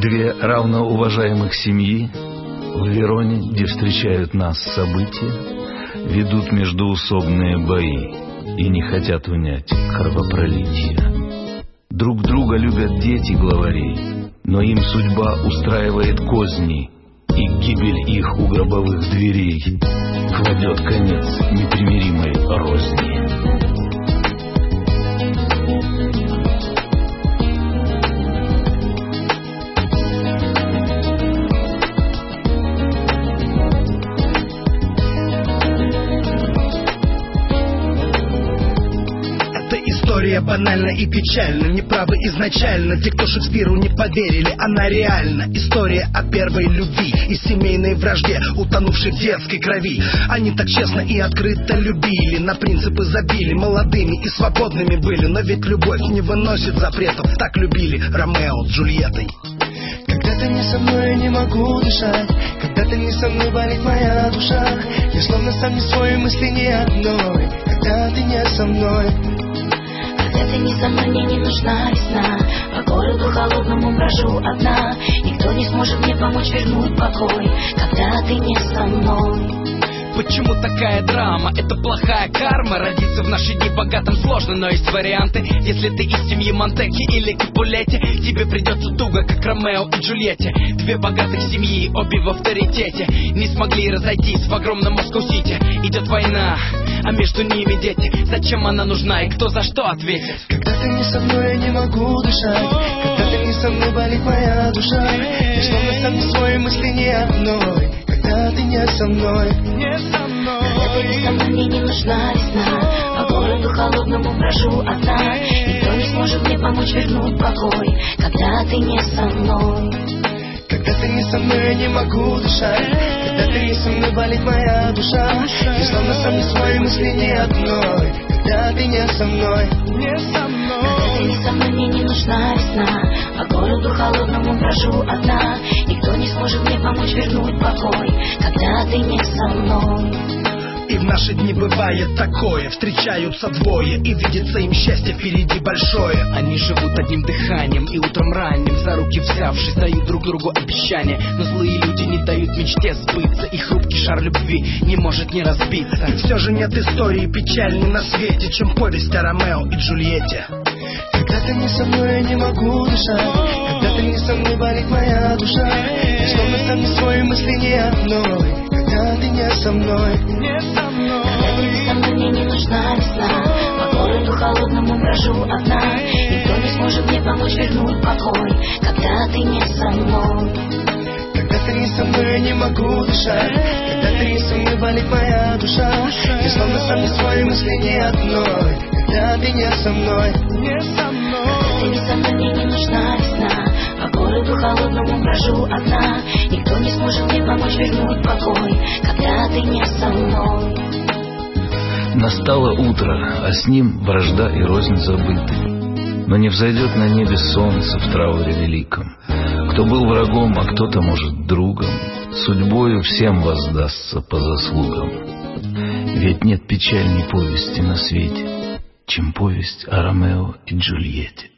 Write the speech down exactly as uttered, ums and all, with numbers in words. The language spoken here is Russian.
Две равноуважаемых семьи в Вероне, где встречают нас события, ведут междоусобные бои и не хотят унять кровопролития. Друг друга любят дети главарей, но им судьба устраивает козни, и гибель их у гробовых дверей кладет конец непримиримой розни. История банальна и печальна, неправы изначально те, кто Шекспиру не поверили, она реальна. История о первой любви и семейной вражде, утонувшей в детской крови. Они так честно и открыто любили, на принципы забили, молодыми и свободными были. Но ведь любовь не выносит запретов, так любили Ромео с Джульеттой. Когда ты не со мной, я не могу дышать. Когда ты не со мной, болит моя душа. Я словно сам не свой, мысли ни одной. Когда ты не со мной, когда ты не со мной, мне не нужна весна. По городу холодному брожу одна. Никто не сможет мне помочь вернуть покой, когда ты не со мной. Почему такая драма? Это плохая карма. Родиться в наши дни богатым сложно, но есть варианты. Если ты из семьи Монтеки или Капулетти, тебе придется туго, как Ромео и Джульетте. Две богатых семьи, обе в авторитете, не смогли разойтись в огромном Москва-Сити. Идет война, а между ними дети. Зачем она нужна и кто за что ответит? Когда ты не со мной, я не могу дышать. Когда ты не со мной, болит моя душа. Я словно сам не свой, мысли ни одной. Когда ты не со мной, не со мной. Когда ты не со мной, мне не нужна весна. По городу холодному брожу одна. Никто не сможет мне помочь вернуть покой, когда ты не со мной. Когда ты не со мной, я не могу дышать. Когда ты не со мной, болит моя душа. Я словно сам не свой, мысли ни одной. Когда ты не со мной, не со мной. Когда ты не со мной, мне не нужна весна. По городу холодному брожу одна. Никто не сможет мне помочь вернуть покой, когда ты не со мной. И в наши дни бывает такое, встречаются двое, и видится им счастье впереди большое. Они живут одним дыханием, и утром ранним, за руки взявшись, дают друг другу обещания. Но злые люди не дают мечте сбыться, и хрупкий шар любви не может не разбиться. И все же нет истории печальней на свете, чем повесть о Ромео и Джульетте. Когда ты не со мной, я не могу дышать. Когда ты не со мной, болит моя душа. Я словно сам не свой, мысли ни одной. Когда ты не со мной, не со мной. Когда ты не со мной, мне не нужна весна. По городу холодному брожу одна. Никто не сможет мне помочь вернуть покой, когда ты не со мной. Когда ты не со мной, я не могу дышать. Когда ты не со мной, болит моя душа. Я словно сам не свой, мысли ни одной. Когда ты не со мной, не со мной. Когда ты не со мной, мне не нужна весна. По городу холодному брожу одна. Никто не сможет мне помочь вернуть покой, когда ты не со мной. Настало утро, а с ним вражда и рознь забыты. Но не взойдет на небе солнце в трауре великом. Кто был врагом, а кто-то, может, другом, судьбою всем воздастся по заслугам. Ведь нет печальней повести на свете, чем повесть о Ромео и Джульетте.